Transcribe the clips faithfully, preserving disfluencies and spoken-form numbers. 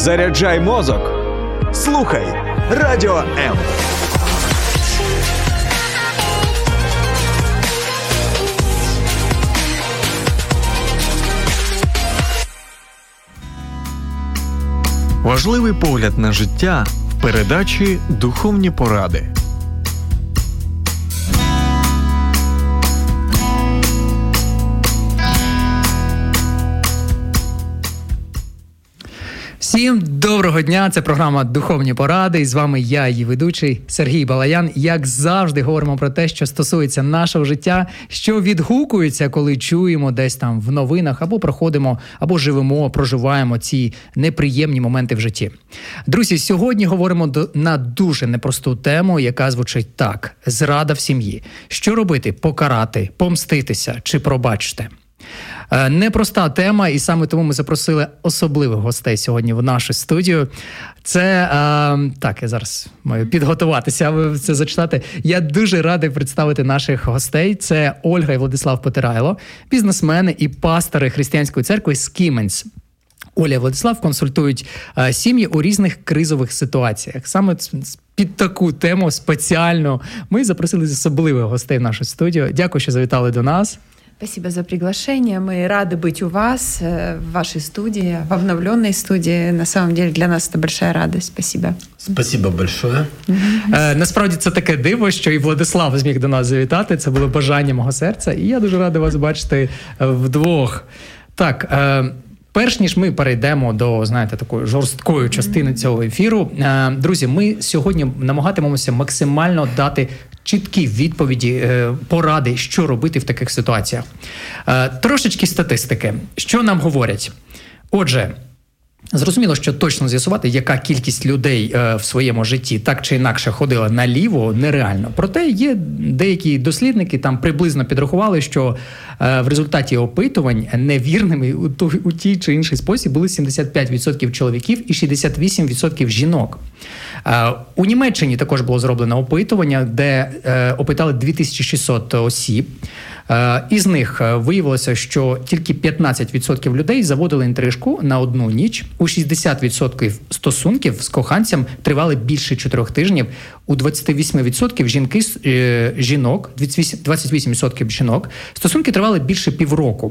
Заряджай мозок. Слухай Радіо М. Важливий погляд на життя в передачі «Духовні поради». Всім доброго дня, це програма «Духовні поради», і з вами я, її ведучий Сергій Балаян. Як завжди говоримо про те, що стосується нашого життя, що відгукується, коли чуємо десь там в новинах, або проходимо, або живемо, проживаємо ці неприємні моменти в житті. Друзі, сьогодні говоримо на дуже непросту тему, яка звучить так – зрада в сім'ї. Що робити? Покарати, помститися чи пробачити? Непроста тема, і саме тому ми запросили особливих гостей сьогодні в нашу студію. Це, е, так, я зараз маю підготуватися, аби це зачитати. Я дуже радий представити наших гостей. Це Ольга і Владислав Потирайло, бізнесмени і пастори Християнської церкви Скіменс. Оля і Владислав консультують е, сім'ї у різних кризових ситуаціях. Саме під таку тему спеціально ми запросили особливих гостей в нашу студію. Дякую, що завітали до нас. Спасибо за приглашение. Мы рады быть у вас, в вашей студии, в обновленной студии. На самом деле для нас это большая радость. Спасибо. Спасибо большое. Е, насправді це таке диво, що і Владислав зміг до нас завітати. Це було бажання мого серця. І я дуже радий вас бачити вдвох. Так, е, перш ніж ми перейдемо до, знаєте, такої жорсткої частини цього ефіру, е, друзі, ми сьогодні намагатимемося максимально дати чіткі відповіді, поради, що робити в таких ситуаціях. Трошечки статистики. Що нам говорять? Отже, зрозуміло, що точно з'ясувати, яка кількість людей в своєму житті так чи інакше ходила наліво, нереально. Проте є деякі дослідники, там приблизно підрахували, що в результаті опитувань невірними у тій чи інший спосіб були сімдесят п'ять відсотків чоловіків і шістдесят вісім відсотків жінок. У Німеччині також було зроблено опитування, де опитали дві тисячі шістсот осіб. Із них виявилося, що тільки п'ятнадцять відсотків людей заводили інтрижку на одну ніч, у шістдесят відсотків стосунків з коханцем тривали більше чотирьох тижнів, у двадцять вісім відсотків жінки, жінок, двадцять вісім відсотків жінок стосунки тривали більше півроку.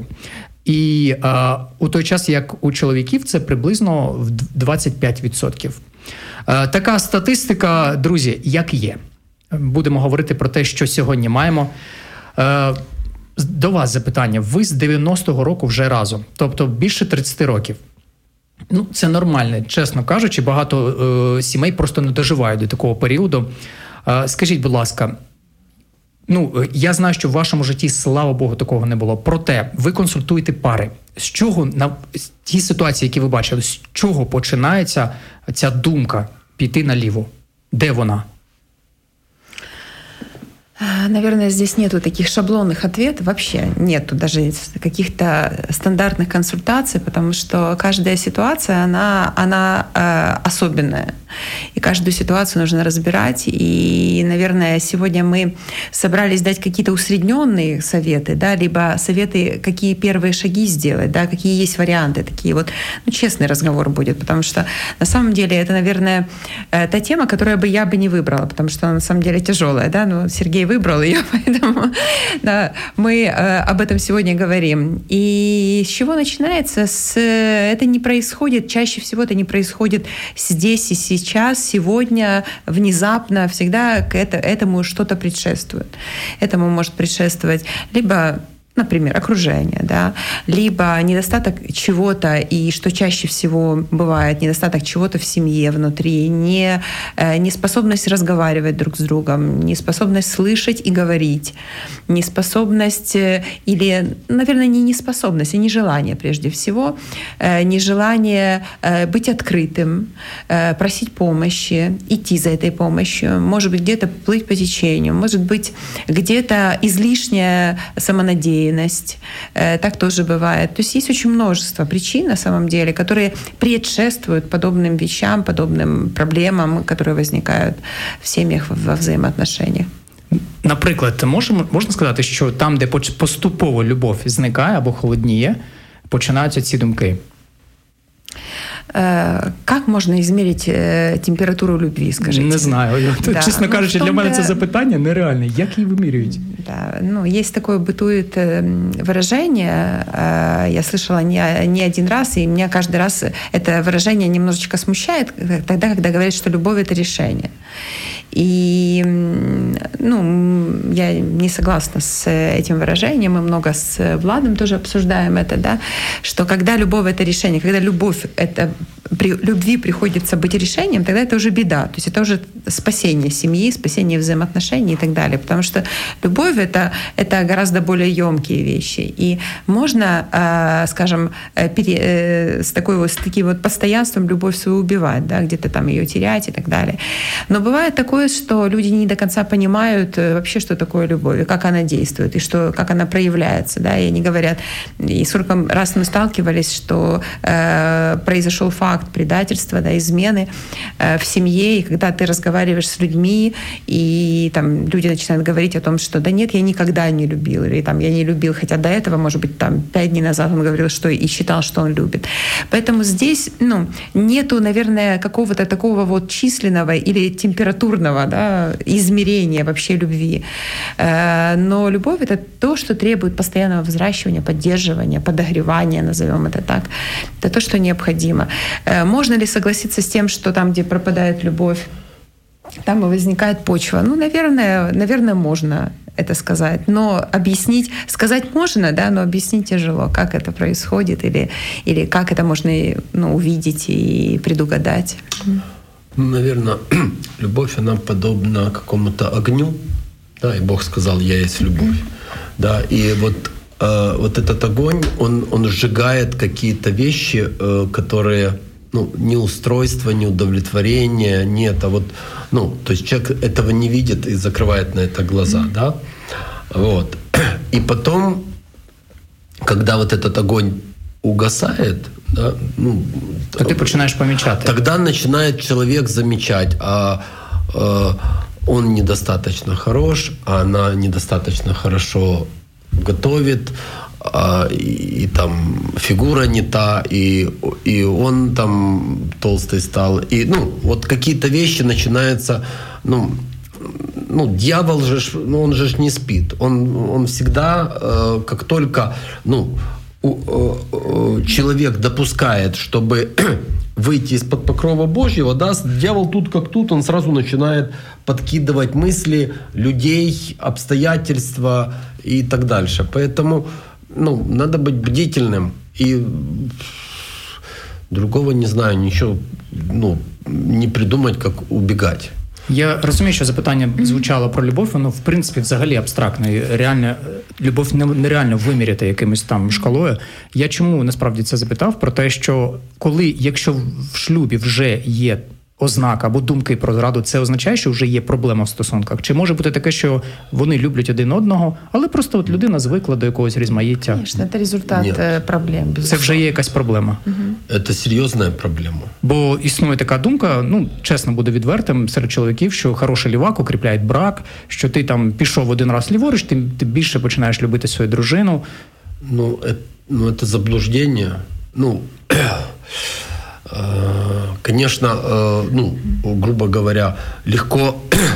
І а, у той час, як у чоловіків, це приблизно в двадцять п'ять відсотків. А, така статистика, друзі, як є. Будемо говорити про те, що сьогодні маємо. А, до вас запитання. Ви з дев'яностого року вже разом, тобто більше тридцять років. Ну, це нормально, чесно кажучи, багато е, сімей просто не доживають до такого періоду. Е, скажіть, будь ласка, ну, я знаю, що в вашому житті, слава Богу, такого не було. Проте, ви консультуєте пари. З чого, на ті ситуації, які ви бачили, з чого починається ця думка піти наліво? Де вона? Наверное, здесь нету таких шаблонных ответов, вообще нету даже каких-то стандартных консультаций, потому что каждая ситуация, она, она э, особенная. И каждую ситуацию нужно разбирать. И, наверное, сегодня мы собрались дать какие-то усредненные советы, да, либо советы, какие первые шаги сделать, да, какие есть варианты. Такие вот, ну, честный разговор будет, потому что на самом деле это, наверное, та тема, которую бы я бы не выбрала, потому что она на самом деле тяжелая, да, но Сергей выбрал ее, поэтому да, мы э, об этом сегодня говорим. И с чего начинается? С, это не происходит, чаще всего это не происходит здесь и сейчас, сегодня, внезапно, всегда к это, этому что-то предшествует. Этому может предшествовать либо, например, окружение, да, либо недостаток чего-то, и что чаще всего бывает, недостаток чего-то в семье внутри, не, неспособность разговаривать друг с другом, неспособность слышать и говорить, неспособность или, наверное, не неспособность, а нежелание прежде всего, нежелание быть открытым, просить помощи, идти за этой помощью, может быть, где-то плыть по течению, может быть, где-то излишняя самонадеянность, так тоже бывает. То есть есть очень множество причин, на самом деле, которые предшествуют подобным вещам, подобным проблемам, которые возникают в семьях, во взаимоотношениях. Наприклад, можемо, можна сказати, що там, де поступово любов зникає або холодніє, починаються ці думки? Как можно измерить температуру любви, скажите? Не знаю. Да. Чесно кажучи, ну, для мене це запитання нереальне. Як її вимірюють? Да. Ну, есть такое бытует выражение, я слышала не, не один раз, и меня каждый раз это выражение немножечко смущает, тогда, когда говорят, что любовь — это решение. И ну, я не согласна с этим выражением, мы много с Владом тоже обсуждаем это, да, что когда любовь — это решение, когда любовь — это при любви приходится быть решением, тогда это уже беда, то есть это уже спасение семьи, спасение взаимоотношений и так далее, потому что любовь — это, это гораздо более емкие вещи, и можно, скажем, пере, с, такой вот, с таким вот постоянством любовь свою убивать, да, где-то там ее терять и так далее. Но бывает такое, что люди не до конца понимают вообще, что такое любовь, и как она действует, и что, как она проявляется, да, и они говорят, и сколько раз мы сталкивались, что э, произошел факт предательства, да, измены э, в семье, и когда ты разговариваешь с людьми, и там люди начинают говорить о том, что да нет, я никогда не любил, или там я не любил, хотя до этого, может быть, там пять дней назад он говорил, что и считал, что он любит. Поэтому здесь, ну, нету, наверное, какого-то такого вот численного или температурного, да, измерения вообще любви. Э, но любовь — это то, что требует постоянного взращивания, поддерживания, подогревания, назовем это так. Это то, что необходимо. Можно ли согласиться с тем, что там, где пропадает любовь, там и возникает почва? Ну, наверное, наверное, можно это сказать. Но объяснить, сказать можно, да, но объяснить тяжело, как это происходит или, или как это можно, ну, увидеть и предугадать. Наверное, любовь, она подобна какому-то огню, да, и Бог сказал: «Я есть любовь». Да, и вот э, вот этот огонь, он, он сжигает какие-то вещи, э, которые, ну, не устройство, не удовлетворение, нет, а вот, ну, то есть человек этого не видит и закрывает на это глаза, mm-hmm. да, вот. И потом, когда вот этот огонь угасает, да, ну, то ты начинаешь помечать. Тогда начинает человек замечать, а э, он недостаточно хорош, а она недостаточно хорошо готовит, а, и, и там фигура не та, и, и он там толстый стал. И, ну, вот какие-то вещи начинаются, ну, ну, дьявол же, ну, он же не спит. Он, он всегда, э, как только, ну, человек допускает, чтобы выйти из-под покрова Божьего, да, дьявол тут как тут, он сразу начинает подкидывать мысли людей, обстоятельства и так дальше. Поэтому, ну, надо быть бдительным. И другого не знаю, ничего, ну, не придумать, как убегать. Я розумію, що запитання звучало про любов, воно в принципі взагалі абстрактно. І реально, любов нереально виміряти якимось там шкалою. Я чому насправді це запитав? Про те, що коли, якщо в шлюбі вже є ознака або думки про зраду, це означає, що вже є проблема в стосунках? Чи може бути таке, що вони люблять один одного, але просто от людина звикла до якогось різмаїття? Звісно, це результат Нет. проблем. Безусловно. Це вже є якась проблема. Угу. Це серйозна проблема. Бо існує така думка, ну, чесно буду відвертим, серед чоловіків, що хороший лівак укріпляє брак, що ти там пішов один раз ліворуч, ти, ти більше починаєш любити свою дружину. Ну, це, ну, це заблуждення. Ну, конечно, ну, грубо говоря, легко,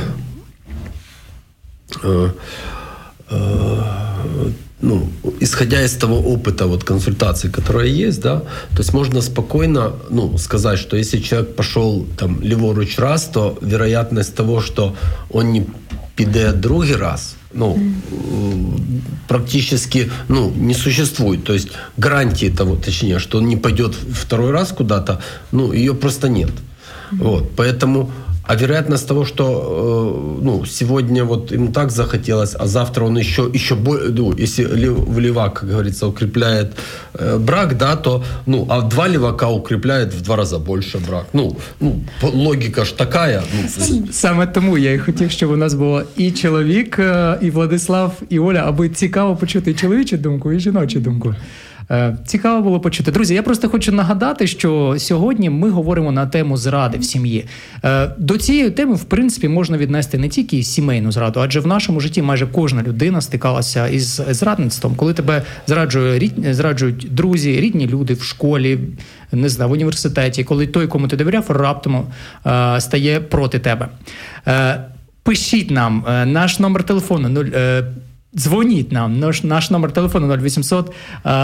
ну, исходя из того опыта вот, консультаций, которые есть, да, то есть можно спокойно, ну, сказать, что если человек пошел там ліворуч раз, то вероятность того, что он не піде другий раз, ну, mm. практически, ну, не существует. То есть гарантии того, точнее, что он не пойдет второй раз куда-то, ну, ее просто нет. Mm. Вот, поэтому, а вероятность того, что, ну, сегодня вот ему так захотелось, а завтра он еще, еще более, ну, если в левак, как говорится, укрепляет э, брак, да, то, ну, а два левака укрепляет в два раза больше брак. Ну, ну логика ж такая. Ну. Саме тому я і хотів, щоб у нас було і чоловік, і Владислав, і Оля, аби цікаво почути і чоловічу думку, і жіночу думку. Цікаво було почути. Друзі, я просто хочу нагадати, що сьогодні ми говоримо на тему зради в сім'ї. До цієї теми, в принципі, можна віднести не тільки сімейну зраду, адже в нашому житті майже кожна людина стикалася із зрадництвом. Коли тебе зраджує, зраджують друзі, рідні люди в школі, не знаю, в університеті, коли той, кому ти довіряв, раптом е, стає проти тебе. Е, пишіть нам, е, наш номер телефону, нуль, е, дзвоніть нам, наш, наш номер телефону нуль вісімсот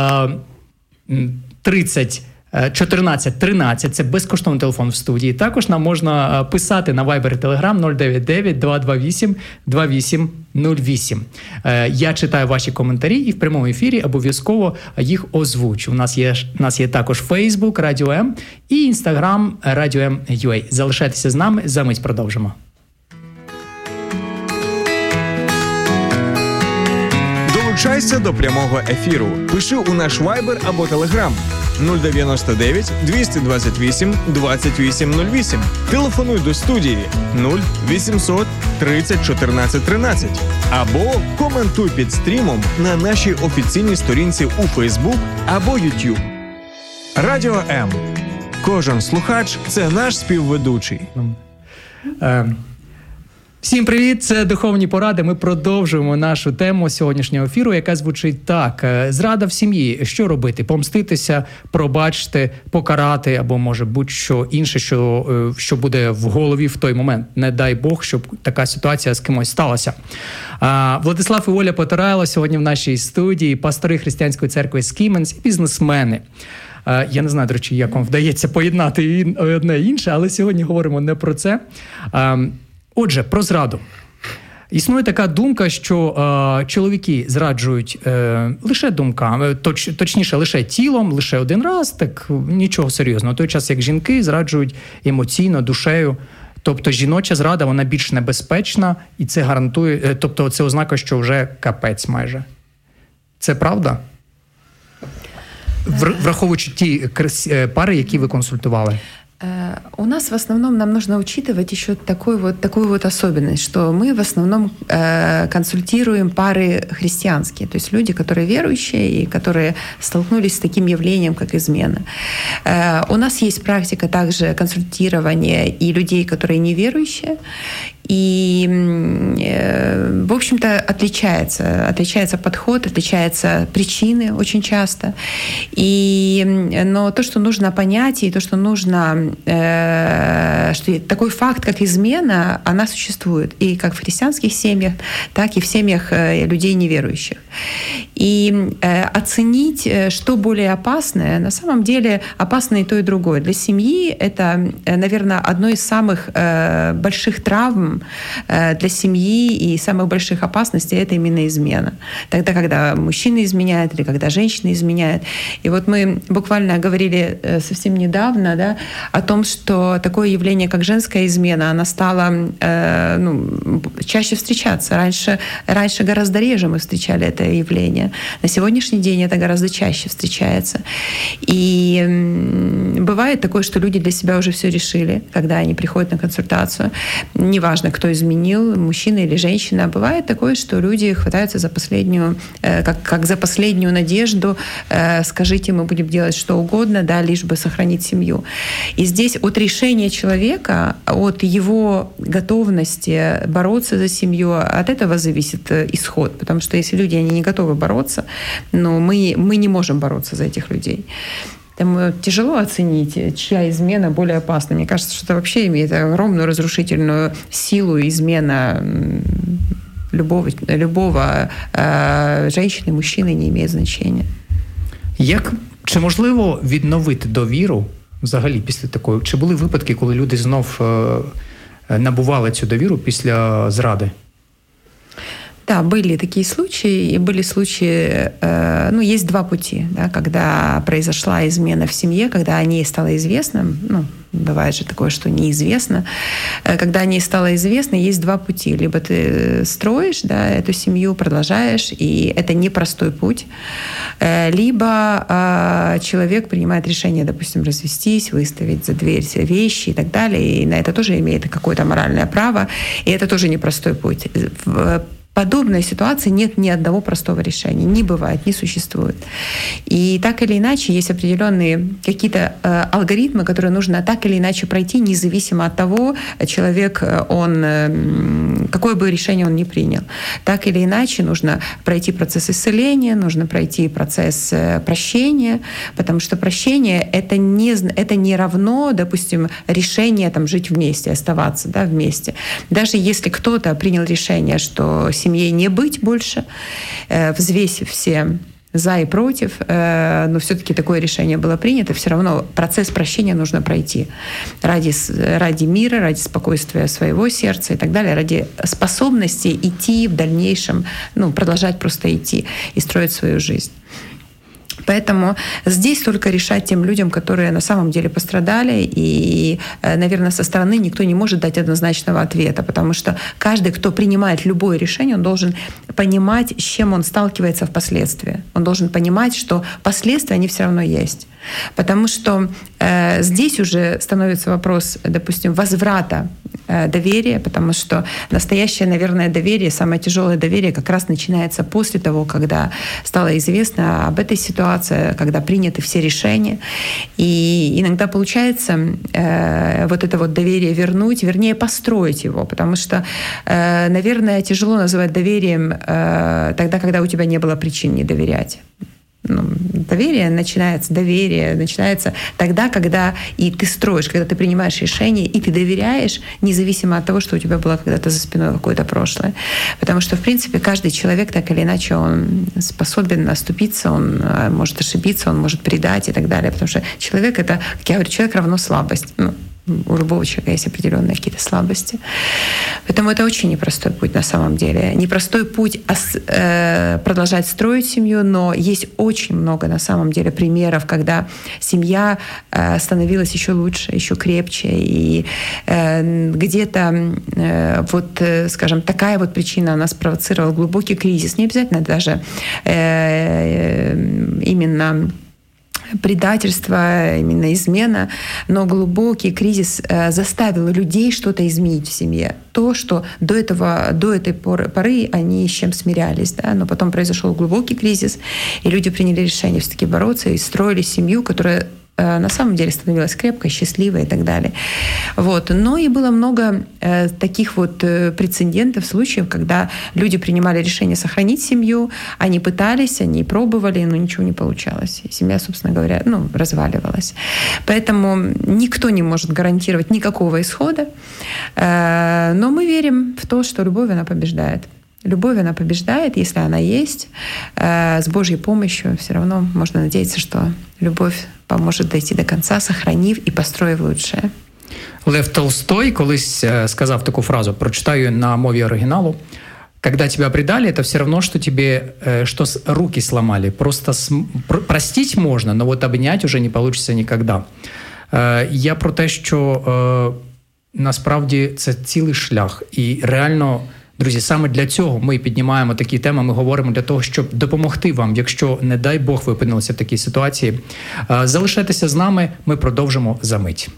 тридцять чотирнадцять тринадцять, це безкоштовний телефон в студії. Також нам можна писати на Viber і Telegram нуль дев'ять дев'ять два два вісім два вісім нуль вісім. Я читаю ваші коментарі і в прямому ефірі обов'язково їх озвучу. У нас є, у нас є також Facebook, Радіо М і Instagram, Радіо М точка ю а. Залишайтеся з нами, за мить продовжимо. Долучайся до прямого ефіру. Пиши у наш Viber або Telegram нуль дев'яносто дев'ять двісті двадцять вісім двадцять вісім нуль вісім. Телефонуй до студії нуль вісімсот тридцять чотирнадцять тринадцять. Або коментуй під стрімом на нашій офіційній сторінці у Facebook або YouTube. Радіо М. Кожен слухач – це наш співведучий. Ем. Всім привіт, це Духовні поради. Ми продовжуємо нашу тему сьогоднішнього ефіру, яка звучить так. Зрада в сім'ї. Що робити? Помститися, пробачити, покарати, або, може, будь-що інше, що, що буде в голові в той момент. Не дай Бог, щоб така ситуація з кимось сталася. А, Владислав і Оля Потарайло сьогодні в нашій студії, пастори Християнської церкви Скіменс і бізнесмени. Я не знаю, до речі, як вам вдається поєднати одне і інше, але сьогодні говоримо не про це. Отже, про зраду. Існує така думка, що е, чоловіки зраджують е, лише думками, точ, точніше, лише тілом, лише один раз, так нічого серйозного. В той час, як жінки зраджують емоційно, душею. Тобто жіноча зрада, вона більш небезпечна, і це гарантує, е, тобто це ознака, що вже капець майже. Це правда? Враховуючи ті пари, які ви консультували. У нас в основном нам нужно учитывать еще такой вот, такую вот особенность, что мы в основном э, консультируем пары христианские, то есть люди, которые верующие и которые столкнулись с таким явлением, как измена. Э, у нас есть практика также консультирования и людей, которые неверующие, и, э, в общем-то, отличается, отличается подход, отличаются причины очень часто. И, но то, что нужно понять, и то, что нужно, э, что такой факт, как измена, она существует и как в христианских семьях, так и в семьях людей неверующих. И э, оценить, что более опасное, на самом деле опасно и то, и другое. Для семьи это, наверное, одно из самых э, больших травм для семьи и самых больших опасностей — это именно измена. Тогда, когда мужчина изменяет или когда женщина изменяет. И вот мы буквально говорили совсем недавно, да, о том, что такое явление, как женская измена, она стала э, ну, чаще встречаться. Раньше, раньше гораздо реже мы встречали это явление. На сегодняшний день это гораздо чаще встречается. И э, бывает такое, что люди для себя уже все решили, когда они приходят на консультацию. Неважно, кто изменил, мужчина или женщина. Бывает такое, что люди хватаются за последнюю, как, как за последнюю надежду. Скажите, мы будем делать что угодно, да, лишь бы сохранить семью. И здесь от решения человека, от его готовности бороться за семью, от этого зависит исход. Потому что если люди они не готовы бороться, но мы, мы не можем бороться за этих людей. Там тяжело оценить, чья измена более опасна. Мне кажется, что это вообще имеет огромную разрушительную силу. Измена любого, любого э, женщины, мужчины не имеет значения. Як, чи можливо відновити довіру взагалі після такої? Чи були випадки, коли люди знов е, набували цю довіру після зради? Да, были такие случаи, и были случаи, э, ну, есть два пути, да, когда произошла измена в семье, когда о ней стало известно, ну, бывает же такое, что неизвестно, когда о ней стало известно, есть два пути. Либо ты строишь, да, эту семью, продолжаешь, и это непростой путь, либо э, человек принимает решение, допустим, развестись, выставить за дверь все вещи и так далее, и на это тоже имеет какое-то моральное право, и это тоже непростой путь. подобной ситуации нет ни одного простого решения. Не бывает, не существует. И так или иначе есть определенные какие-то э, алгоритмы, которые нужно так или иначе пройти, независимо от того, человек, он, э, какое бы решение он ни принял. Так или иначе нужно пройти процесс исцеления, нужно пройти процесс э, прощения, потому что прощение — это не, это не равно, допустим, решение там, жить вместе, оставаться, да, вместе. Даже если кто-то принял решение, что семье не быть больше, э, взвесив все за и против, э, но все-таки такое решение было принято, все равно процесс прощения нужно пройти ради, ради мира, ради спокойствия своего сердца и так далее, ради способности идти в дальнейшем, ну, продолжать просто идти и строить свою жизнь. Поэтому здесь только решать тем людям, которые на самом деле пострадали, и, наверное, со стороны никто не может дать однозначного ответа, потому что каждый, кто принимает любое решение, он должен понимать, с чем он сталкивается впоследствии. Он должен понимать, что последствия, они все равно есть. Потому что э, здесь уже становится вопрос, допустим, возврата э, доверия, потому что настоящее, наверное, доверие, самое тяжелое доверие как раз начинается после того, когда стало известно об этой ситуации, когда приняты все решения. И иногда получается э, вот это вот доверие вернуть, вернее, построить его, потому что, э, наверное, тяжело называть доверием э, тогда, когда у тебя не было причин не доверять. Ну, доверие начинается, доверие начинается тогда, когда и ты строишь, когда ты принимаешь решение, и ты доверяешь, независимо от того, что у тебя было когда-то за спиной какое-то прошлое. Потому что, в принципе, каждый человек, так или иначе, он способен оступиться, он может ошибиться, он может предать и так далее. Потому что человек — это, как я говорю, человек равно слабость. Ну, у любого человека есть определенные какие-то слабости. Поэтому это очень непростой путь на самом деле. Непростой путь э, продолжать строить семью, но есть очень много на самом деле примеров, когда семья э, становилась еще лучше, еще крепче. И э, где-то э, вот, э, скажем, такая вот причина, она спровоцировала глубокий кризис. Не обязательно даже э, именно предательство, именно измена, но глубокий кризис э, заставил людей что-то изменить в семье. То, что до этого, до этой поры, поры они с чем смирялись, да? Но потом произошел глубокий кризис, и люди приняли решение все-таки бороться и строили семью, которая э, на самом деле становилась крепкой, счастливой и так далее. Вот. Но и было много э, таких вот э, прецедентов, случаев, когда люди принимали решение сохранить семью, они пытались, они пробовали, но ничего не получалось. И семья, собственно говоря, ну, разваливалась. Поэтому никто не может гарантировать никакого исхода, э, но мы верим в то, что любовь, она побеждает. Любовь, она побеждает, если она есть. Э, с Божьей помощью все равно можно надеяться, что любовь поможет дойти до конца, сохранив и построив лучшее. Лев Толстой колись сказав таку фразу, прочитаю на мове оригіналу: «Когда тебя предали, это все равно, что тебе что руки сломали. Просто см... простить можно, но вот обнять уже не получится никогда». Я про те, що насправді це цілий шлях. І реально, друзі, саме для цього ми піднімаємо такі теми, ми говоримо для того, щоб допомогти вам, якщо, не дай Бог, ви опинилися в такій ситуації. Залишайтеся з нами, ми продовжимо за мить.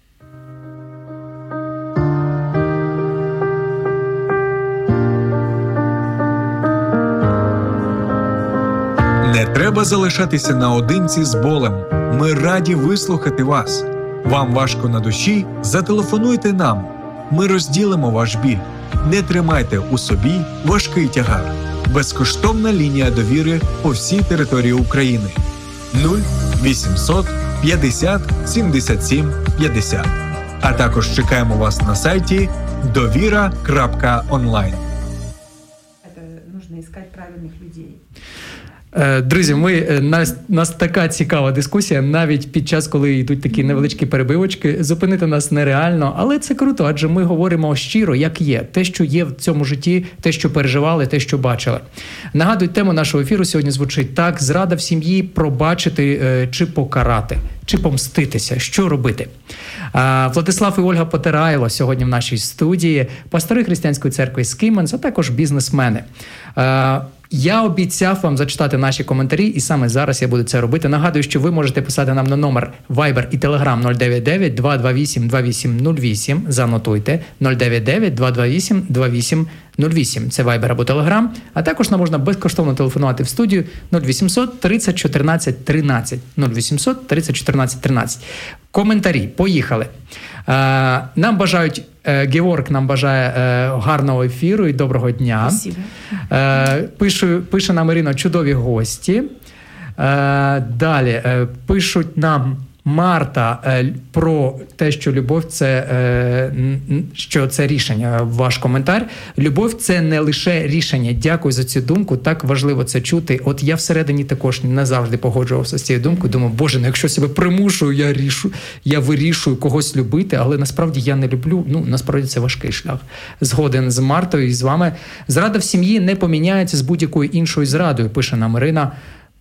Не треба залишатися наодинці з болем. Ми раді вислухати вас. Вам важко на душі? Зателефонуйте нам. Ми розділимо ваш біль. Не тримайте у собі важкий тягар. Безкоштовна лінія довіри по всій території України. нуль вісімсот п'ятдесят сімдесят сім п'ятдесят. А також чекаємо вас на сайті довіра крапка онлайн. Це потрібно шукати правильних людей. Друзі, ми, нас, нас така цікава дискусія, навіть під час, коли йдуть такі невеличкі перебивочки, зупинити нас нереально, але це круто, адже ми говоримо щиро, як є, те, що є в цьому житті, те, що переживали, те, що бачили. Нагадую, тема нашого ефіру сьогодні звучить так: зрада в сім'ї, пробачити чи покарати, чи помститися, що робити. Владислав і Ольга Потирайло сьогодні в нашій студії, пастори Християнської церкви Скіменс, а також бізнесмени. Я обіцяв вам зачитати наші коментарі, і саме зараз я буду це робити. Нагадую, що ви можете писати нам на номер Viber і Telegram нуль дев'ять дев'ять два два вісім два вісім нуль вісім. Занотуйте нуль дев'ять дев'ять два два вісім два вісім нуль вісім. Це Viber або Telegram. А також нам можна безкоштовно телефонувати в студію нуль вісімсот тридцять чотирнадцять тринадцять. нуль вісімсот тридцять чотирнадцять тринадцять. Коментарі. Поїхали. Е, нам бажають, е, Георг нам бажає е, гарного ефіру і доброго дня. Е, пишу, пише нам Ірина, чудові гості. Е, далі е, пишуть нам Марта е, про те, що любов це, е, що це рішення. Ваш коментар. Любов – це не лише рішення. Дякую за цю думку. Так важливо це чути. От я всередині також не завжди погоджувався з цією думкою. Думаю, боже, ну якщо себе примушую, я рішу, я вирішую когось любити, але насправді я не люблю. Ну, насправді це важкий шлях. Згоден з Мартою і з вами. Зрада в сім'ї не поміняється з будь-якою іншою зрадою, пише нам Ірина.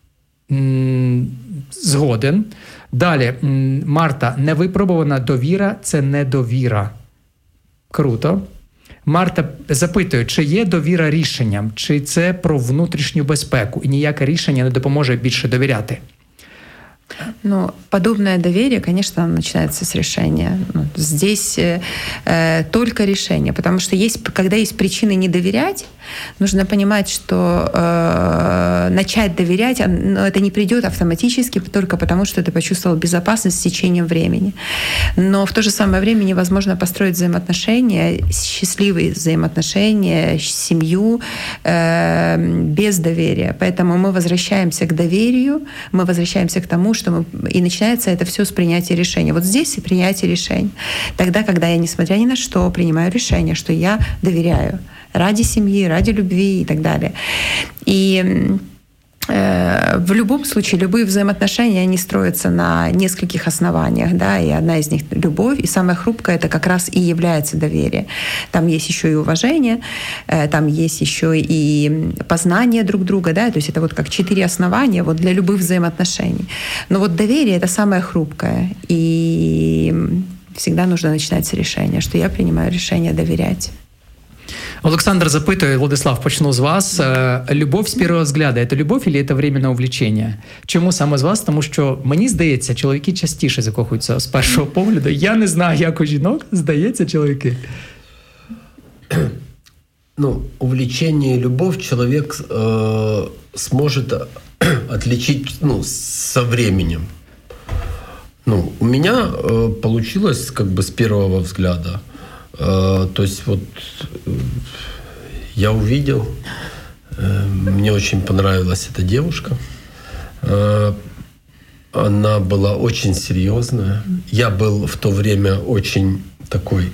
Згоден. Далі, Марта, невипробувана довіра – це недовіра. Круто. Марта запитує, чи є довіра рішенням, чи це про внутрішню безпеку, і ніяке рішення не допоможе більше довіряти. Ну, подобное доверие, конечно, начинается с решения. Ну, здесь э, только решение, потому что есть, когда есть причины не доверять, нужно понимать, что э, начать доверять, но это не придет автоматически только потому, что ты почувствовал безопасность с течением времени. Но в то же самое время невозможно построить взаимоотношения, счастливые взаимоотношения, семью э, без доверия. Поэтому мы возвращаемся к доверию, мы возвращаемся к тому, что мы... И начинается это все с принятия решения. Вот здесь и принятие решений. Тогда, когда я, несмотря ни на что, принимаю решение, что я доверяю ради семьи, ради любви и так далее. И э, в любом случае любые взаимоотношения, они строятся на нескольких основаниях, да, и одна из них — любовь, и самое хрупкое — это как раз и является доверие. Там есть еще и уважение, э, там есть еще и познание друг друга, да, то есть это вот как четыре основания вот для любых взаимоотношений. Но вот доверие — это самое хрупкое, и всегда нужно начинать с решения, что я принимаю решение доверять. Олександр запитує, Владислав, почну з вас. Любов з першого взгляду – це любов чи це временне увлечення? Чому саме з вас? Тому що, мені здається, чоловіки частіше закохуються з першого погляду. Я не знаю, як у жінок, здається, чоловіки. Ну, увлечение и любовь человек э, сможет отличить, ну, со временем. Ну, у меня э, получилось как бы с первого взгляда. Э, то есть вот э, я увидел, э, мне очень понравилась эта девушка. Э, она была очень серьезная. Я был в то время очень такой,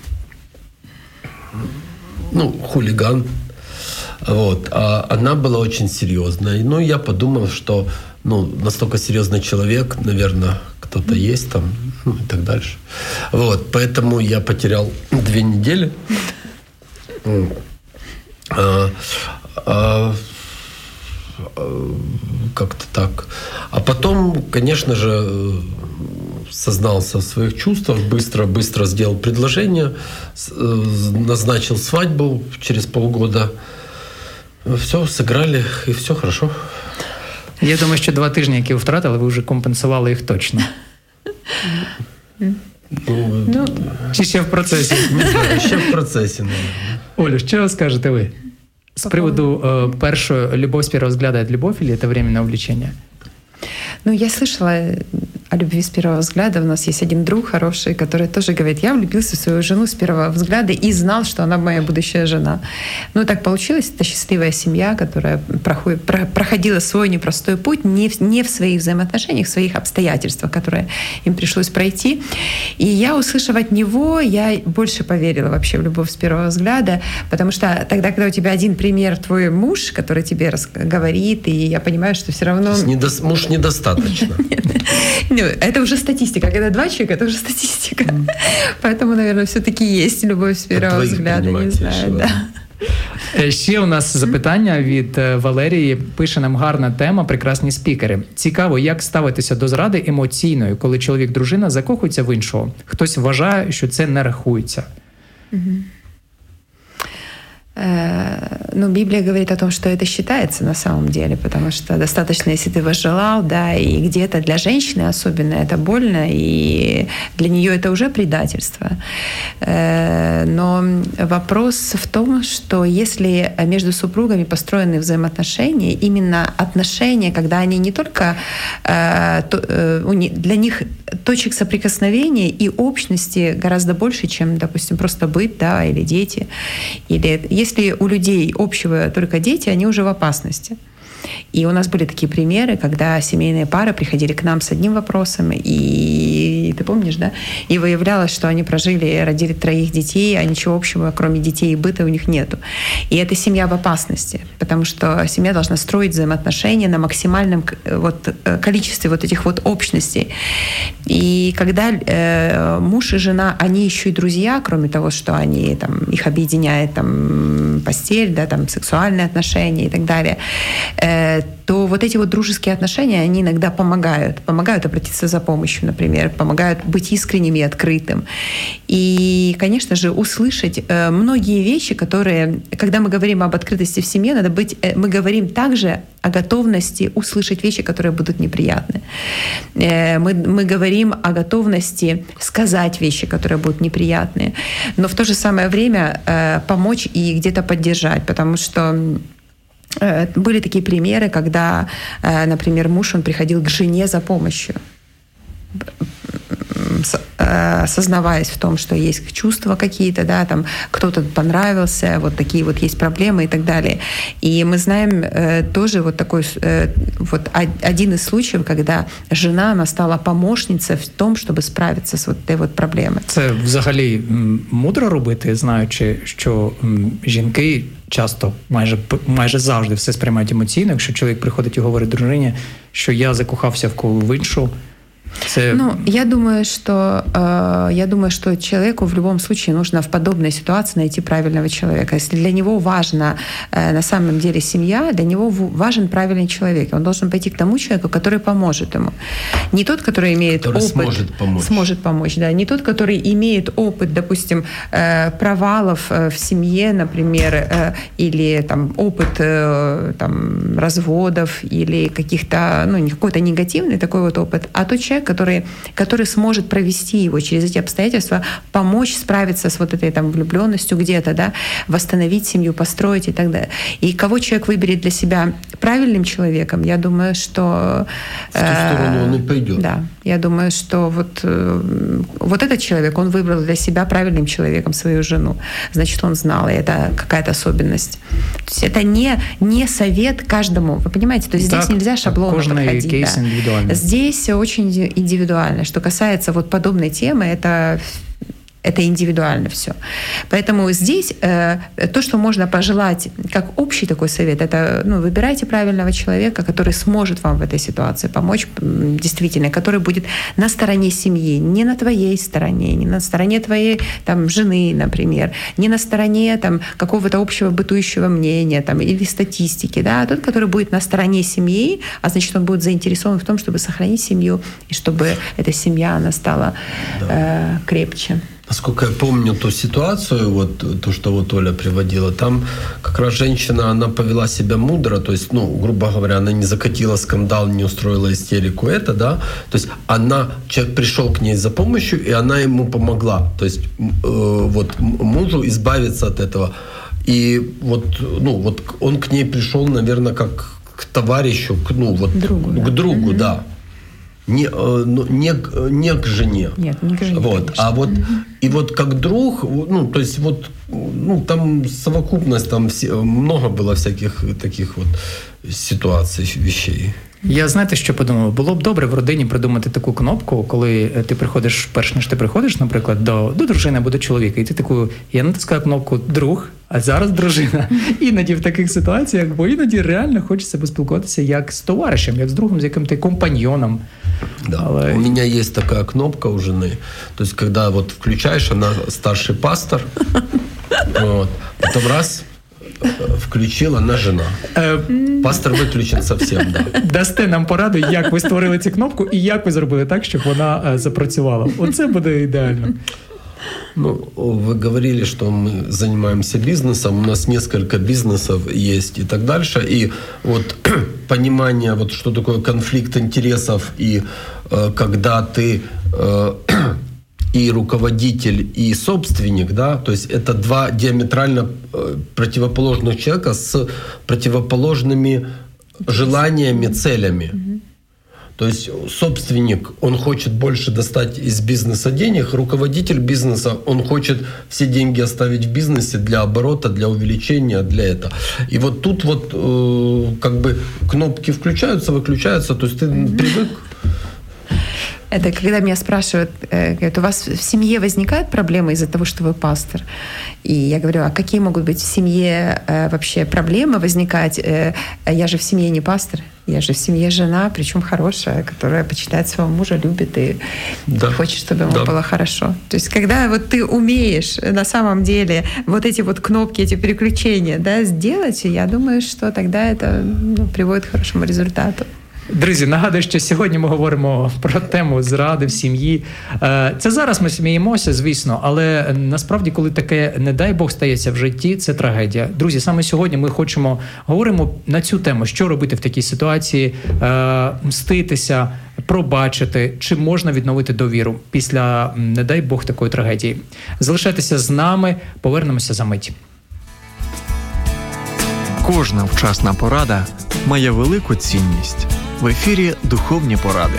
ну, хулиган. Вот. А она была очень серьезная. Ну, я подумал, что, ну, настолько серьезный человек, наверное, кто-то есть там, ну, и так дальше. Вот. Поэтому я потерял две недели. А, а, как-то так. А потом, конечно же, сознался в своих чувствах, быстро-быстро сделал предложение, назначил свадьбу через полгода. Все, сыграли, и все хорошо. Я думаю, що два тижні, які ви втратили, ви вже компенсували їх точно. Ну, чи ще в процесі? Ще в процесі, мабуть. Олю, що скажете ви? З приводу э, першої, любовь с первого взгляда – это любовь или это временное увлечение? Ну, я слышала о любви с первого взгляда. У нас есть один друг хороший, который тоже говорит, я влюбился в свою жену с первого взгляда и знал, что она моя будущая жена. Ну, так получилось. Это счастливая семья, которая проходит, про, проходила свой непростой путь не в, не в своих взаимоотношениях, в своих обстоятельствах, которые им пришлось пройти. И я, услышав от него, я больше поверила вообще в любовь с первого взгляда, потому что тогда, когда у тебя один пример, твой муж, который тебе говорит, и я понимаю, что все равно... Недо... Муж недостаточно. Это уже статистика. Когда два человека, это уже статистика. Mm. Поэтому, наверное, все-таки есть любовь с первого взгляда. Не знаю, да. Ще у нас запитання від Валерії. Пише нам: гарна тема, прекрасні спікери. Цікаво, як ставитися до зради емоційної, коли чоловік-дружина закохується в іншого. Хтось вважає, що це не рахується. Mm-hmm. Ну, Библия говорит о том, что это считается на самом деле, потому что достаточно, если ты возжелал, да, и где-то для женщины особенно это больно, и для нее это уже предательство. Но вопрос в том, что если между супругами построены взаимоотношения, именно отношения, когда они не только для них точек соприкосновения и общности гораздо больше, чем, допустим, просто быт, да, или дети, или если у людей общего только дети, они уже в опасности. И у нас были такие примеры, когда семейные пары приходили к нам с одним вопросом, и ты помнишь, да? И выявлялось, что они прожили, родили троих детей, а ничего общего, кроме детей и быта, у них нету. И эта семья в опасности, потому что семья должна строить взаимоотношения на максимальном вот, количестве вот этих вот общностей. И когда э, муж и жена, они еще и друзья, кроме того, что они, там, их объединяет там, постель, да, там, сексуальные отношения и так далее, то вот эти вот дружеские отношения, они иногда помогают. Помогают обратиться за помощью, например, помогают быть искренним и открытым. И, конечно же, услышать многие вещи, которые, когда мы говорим об открытости в семье, надо быть, мы говорим также о готовности услышать вещи, которые будут неприятны. Мы, мы говорим о готовности сказать вещи, которые будут неприятные, но в то же самое время помочь и где-то поддержать, потому что были такие примеры, когда, например, муж, он приходил к жене за помощью, сознаваясь в том, что есть чувства какие-то, да, там кто-то понравился, вот такие вот есть проблемы и так далее. И мы знаем э, тоже вот такой э, вот один из случаев, когда жена, она стала помощницей в том, щоб справитися з вот этой вот проблемой. Це взагалі мудро робити, знаючи, що жінки часто, майже майже завжди все сприймають емоційно. Якщо чоловік приходить і говорить дружині, що я закохався в кого в іншу. Це... Ну, я думаю, что э, я думаю, что человеку в любом случае нужно в подобной ситуации найти правильного человека. Если для него важна э, на самом деле семья, для него важен правильный человек. Он должен пойти к тому человеку, который поможет ему. Не тот, который имеет который опыт, сможет помочь. сможет помочь, да, не тот, который имеет опыт, допустим, э, провалов э, в семье, например, э, или там опыт э, там разводов или каких-то, ну, какой-то негативный такой вот опыт, а тот человек, который, который сможет провести его через эти обстоятельства, помочь справиться с вот этой там влюбленностью где-то, да, восстановить семью, построить и так далее. И кого человек выберет для себя правильным человеком, я думаю, что... В ту сторону он и пойдет. Да, я думаю, что вот, вот этот человек, он выбрал для себя правильным человеком свою жену. Значит, он знал, и это какая-то особенность. То есть это не, не совет каждому, вы понимаете? То есть здесь так, нельзя шаблонно подходить. Кейс да. Здесь очень индивидуально. Что касается вот подобной темы, это... Это индивидуально все. Поэтому здесь э, то, что можно пожелать, как общий такой совет, это ну, выбирайте правильного человека, который сможет вам в этой ситуации помочь, действительно, который будет на стороне семьи, не на твоей стороне, не на стороне твоей там, жены, например, не на стороне там, какого-то общего бытующего мнения там, или статистики, да, а тот, который будет на стороне семьи, а значит, он будет заинтересован в том, чтобы сохранить семью, и чтобы эта семья, она стала да. э, крепче. Насколько я помню ту ситуацию, вот то, что вот Оля приводила, там как раз женщина, она повела себя мудро, то есть, ну, грубо говоря, она не закатила скандал, не устроила истерику, это, да, то есть она, человек пришел к ней за помощью, и она ему помогла, то есть э, вот мужу избавиться от этого. И вот, ну, вот он к ней пришел, наверное, как к товарищу, к, ну, вот, другу, к да. другу, mm-hmm. да. Не, не, не к жене. Нет, не к жене, вот. конечно. А вот, и вот как друг, ну, то есть вот, ну, там совокупность, там все, много было всяких таких вот ситуаций, вещей. Я, знаєте, що подумав? Було б добре в родині придумати таку кнопку, коли ти приходиш, перш ніж ти приходиш, наприклад, до, до дружини або до чоловіка, і ти таку, я натискаю кнопку «друг», а зараз дружина. Іноді в таких ситуаціях, бо іноді реально хочеться поспілкуватися як з товаришем, як з другом, з яким ти компаньйоном. Да. Але... У меня есть такая кнопка у жены, то есть когда вот включаешь, она старший пастор, вот, потом раз... включила на жена. Пастор виключен совсем, да. Дасте нам пораду, як ви створили цю кнопку і як ви зробили так, щоб вона запрацювала. Оце буде ідеально. Ну, вы говорили, что мы занимаемся бизнесом, у нас несколько бизнесов есть и так дальше. И вот понимание, вот что такое конфликт интересов, и э, когда ты э, и руководитель, и собственник, да, то есть это два диаметрально противоположных человека с противоположными желаниями, целями. То есть собственник, он хочет больше достать из бизнеса денег, руководитель бизнеса, он хочет все деньги оставить в бизнесе для оборота, для увеличения, для этого. И вот тут вот э, как бы кнопки включаются, выключаются, то есть ты mm-hmm. привык. Это когда меня спрашивают, говорят, у вас в семье возникают проблемы из-за того, что вы пастор? И я говорю, а какие могут быть в семье вообще проблемы возникать? Я же в семье не пастор, я же в семье жена, причем хорошая, которая почитает своего мужа, любит и да. хочет, чтобы ему да. было хорошо. То есть когда вот ты умеешь на самом деле вот эти вот кнопки, эти переключения, да, сделать, я думаю, что тогда это ну, приводит к хорошему результату. Друзі, нагадую, що сьогодні ми говоримо про тему зради в сім'ї. Це зараз ми сміємося, звісно, але насправді, коли таке, не дай Бог, стається в житті, це трагедія. Друзі, саме сьогодні ми хочемо, говоримо на цю тему, що робити в такій ситуації, мститися, пробачити, чи можна відновити довіру після, не дай Бог, такої трагедії. Залишайтеся з нами, повернемося за мить. Кожна вчасна порада має велику цінність. В ефірі «Духовні поради».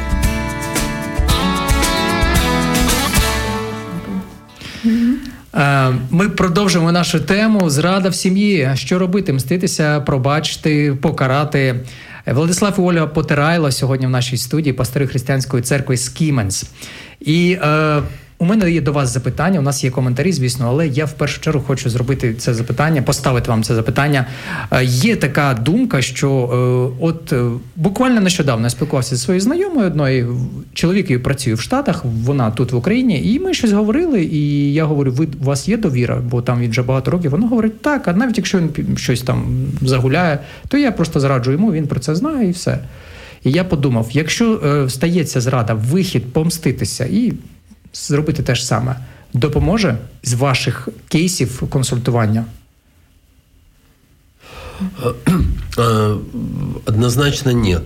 Ми продовжуємо нашу тему «Зрада в сім'ї». Що робити? Мститися, пробачити, покарати. Владислав і Ольга Потирайло сьогодні в нашій студії, пастори Християнської церкви Скіменс. І е, у мене є до вас запитання, у нас є коментарі, звісно, але я в першу чергу хочу зробити це запитання, поставити вам це запитання. Е, є така думка, що е, от е, буквально нещодавно я спілкувався зі своєю знайомою одною, чоловік її працює в Штатах, вона тут в Україні, і ми щось говорили, і я говорю, ви, у вас є довіра, бо там він вже багато років, вона говорить, так, а навіть якщо він щось там загуляє, то я просто зраджу йому, він про це знає і все. І я подумав, якщо е, стається зрада, вихід помститися і зробити те ж саме, допоможе з ваших кейсів консультування? Однозначно нет.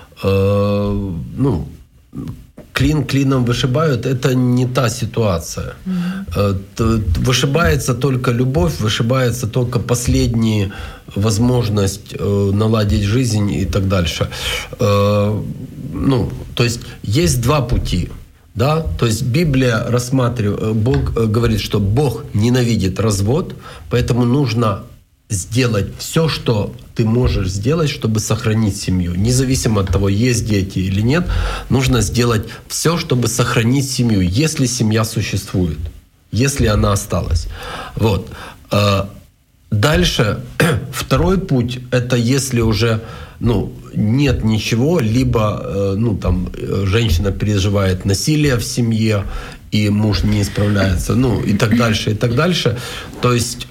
Ну, клин клином вышибают, это не та ситуация. Mm-hmm. Вышибается только любовь, вышибается только последняя возможность наладить жизнь и так дальше. Ну, то есть есть два пути. Да? То есть Библия рассматривает, Бог говорит, что Бог ненавидит развод, поэтому нужно сделать все, что ты можешь сделать, чтобы сохранить семью. Независимо от того, есть дети или нет, нужно сделать все, чтобы сохранить семью, если семья существует, если она осталась. Вот. Дальше второй путь — это если уже ну, нет ничего, либо ну, там, женщина переживает насилие в семье, и муж не исправляется, ну и так дальше, и так дальше. То есть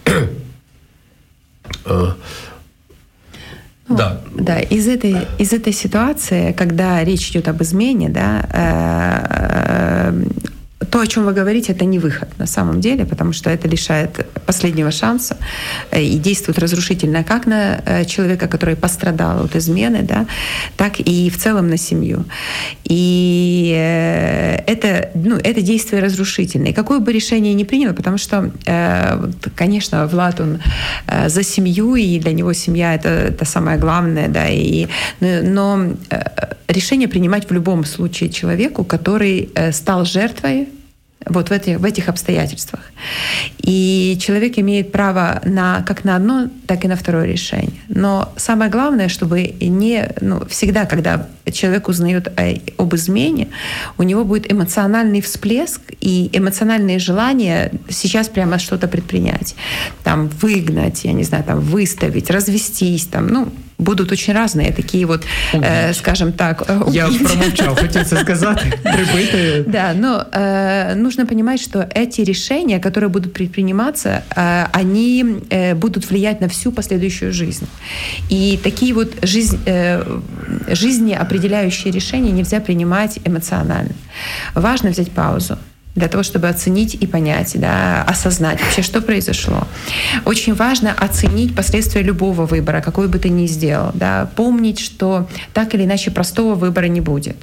э, Ну, да. Да, из этой, из этой ситуации, когда речь идет об измене, да, э, то, о чем вы говорите, это не выход на самом деле, потому что это лишает последнего шанса и действует разрушительно как на человека, который пострадал от измены, да, так и в целом на семью. И это, ну, это действие разрушительное. И какое бы решение ни приняло, потому что, конечно, Влад, он за семью, и для него семья — это, это самое главное, да, и, но решение принимать в любом случае человеку, который стал жертвой вот в этих, в этих обстоятельствах. И человек имеет право на, как на одно, так и на второе решение. Но самое главное, чтобы не, ну, всегда, когда человек узнает о, об измене, у него будет эмоциональный всплеск и эмоциональные желания сейчас прямо что-то предпринять. Там выгнать, я не знаю, там выставить, развестись, там, ну, будут очень разные такие вот, э, скажем так... Убить. Я промовчал, хотел це сказать, прибытые. Да, но э, нужно понимать, что эти решения, которые будут предприниматься, э, они э, будут влиять на всю последующую жизнь. И такие вот жизнь, э, жизнеопределяющие решения нельзя принимать эмоционально. Важно взять паузу. для того, чтобы оценить и понять, да, осознать вообще, что произошло. Очень важно оценить последствия любого выбора, какой бы ты ни сделал, да, помнить, что так или иначе простого выбора не будет.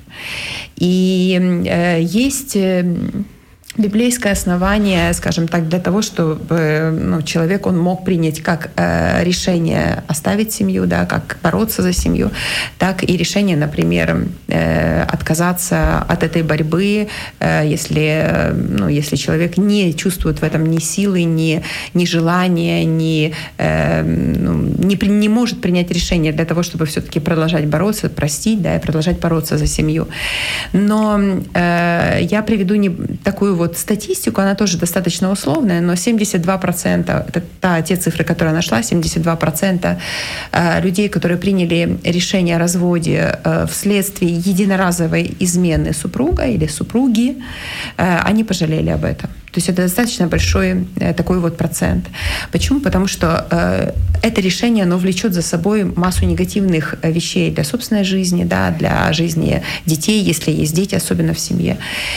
И э, есть... Э, библейское основание, скажем так, для того, чтобы ну, человек он мог принять как э, решение оставить семью, да, как бороться за семью, так и решение, например, э, отказаться от этой борьбы, э, если, ну, если человек не чувствует в этом ни силы, ни, ни желания, ни, э, ну, не, не может принять решение для того, чтобы все-таки продолжать бороться, простить, да, и продолжать бороться за семью. Но э, я приведу не такую вот статистику, она тоже достаточно условная, но семьдесят два процента, это та, те цифры, которые я нашла, семьдесят два процента людей, которые приняли решение о разводе вследствие единоразовой измены супруга или супруги, они пожалели об этом. То есть это достаточно большой такой вот процент. Почему? Потому что э, это решение, оно влечет за собой массу негативных вещей для собственной жизни, да, для жизни детей, если есть дети, особенно в семье.